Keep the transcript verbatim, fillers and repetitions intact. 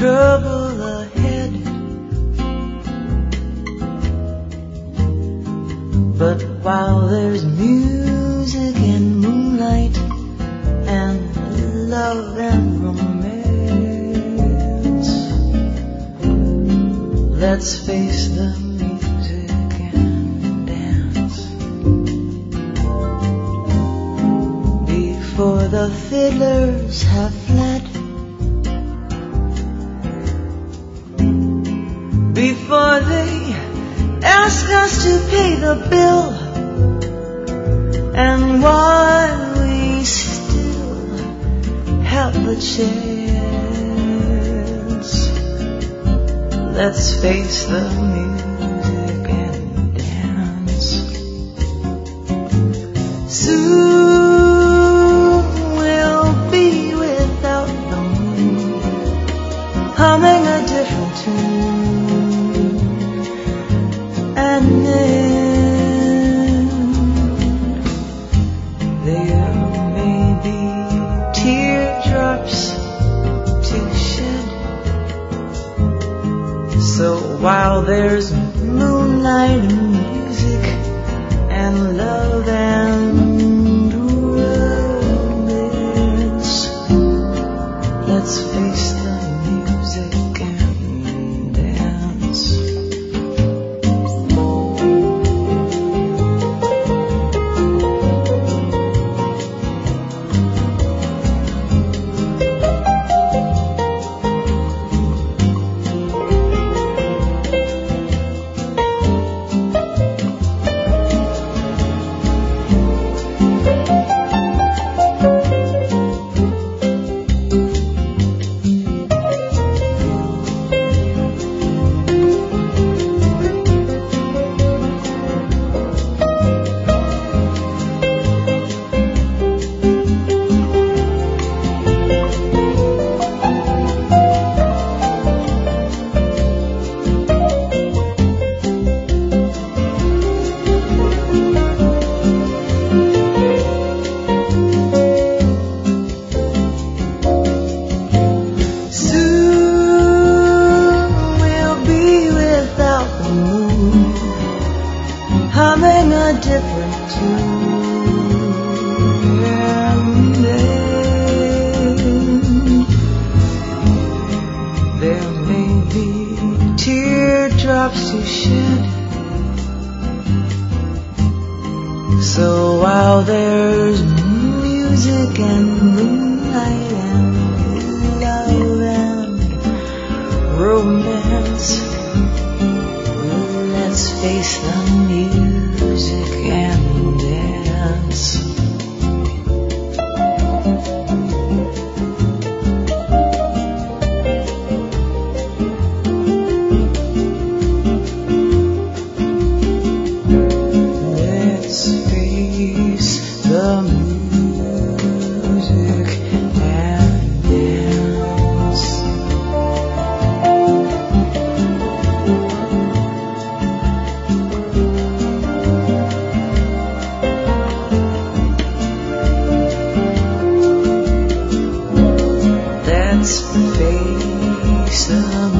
trouble ahead, but while there's music and moonlight and love and romance, let's face the music and dance. Before the fiddlers have fled, before they ask us to pay the bill, and while we still have the chance, let's face the music and dance. Soon we'll be without the moon, humming a different tune, and then there may be teardrops to shed. So while there's moonlight and music and love and romance, let's face the music and dance. Humming a different tune, and then there may be teardrops to shed. So while there's music and moonlight and love and romance, let's face the music and dance. Let's face the music and dance. Let's face the